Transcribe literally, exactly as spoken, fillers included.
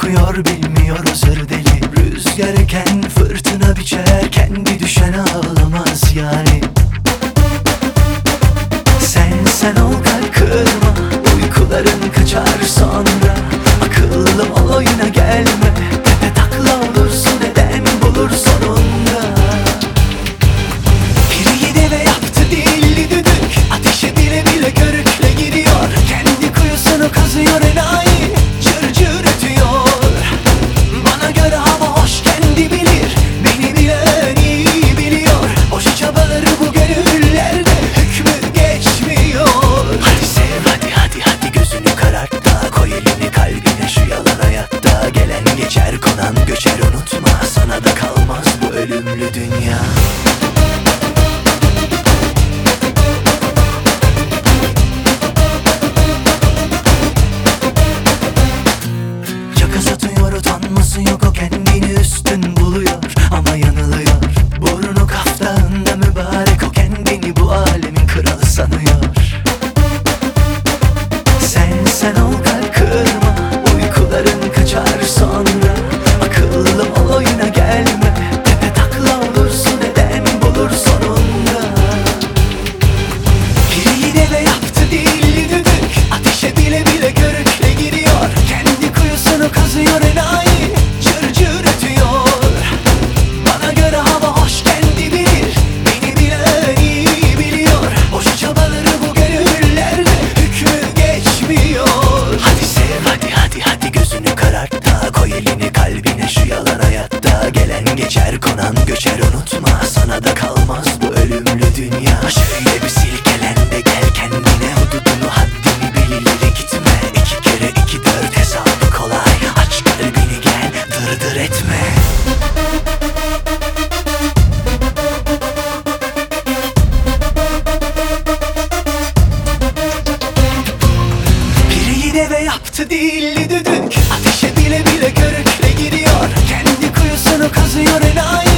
korkuyor bilmiyor özür deli. Rüzgar eken fırtına biçer, kendi düşen ağlamaz yani. Sen sen ol kalp kırma, uykuların kaçar sonra. Akıllı ol oyuna gelme, tepe takla olursun neden bulur sonunda. Biri deve yaptı dilli düdük, ateşe bile bile körükle giriyor. Kendi kuyusunu kazıyor enayi, cır cır ötüyor. Bana göre hava hoş kendi bilir, beni bilen iyi biliyor. Boşa çabaları bu gönüllerde hükmü geçmiyor. Hadi sev hadi hadi hadi gözünü karart da, koy elini kalbine şu yalan hayatta. Gelen geçer konan göçer unutma, sana da kalmaz bu ölümlü dünya. Caka satıyor utanması yok, o kendini üstün buluyor ama yanılıyor. Burnu kaftağında mübarek, o kendini bu alemin kralı sanıyor. Sen sen ol kalp kırma, uykuların kaçar sonra. Akıllı ol oyuna gelme, tepe takla olursun neden bulur sonunda. Biri deve yaptı dilli düdük, ateşe bile bile körükle giriyor. Kendi kuyusunu kazıyor enayi, cır cır ötüyor. Bana göre hava hoş kendi bilir, beni bilen iyi biliyor. Boşa çabaları bu gönüllerde hükmü geçmiyor. Hadi sev hadi hadi hadi gözünü karart da, koy elini kalbine şu yalan hayatta. Gelen geçer konan göçer unutma, sana da kalmaz bu ölümlü dünya. Şöyle bir silkelen de gel kendine, hududunu haddini bil ileri gitme. İki kere iki dört hesabı kolay, aç kalbini gel dır dır etme. Biri deve yaptı dilli düdük, ateşe bile bile körükle giriyor. Kendi kuyusunu kazıyor enayi,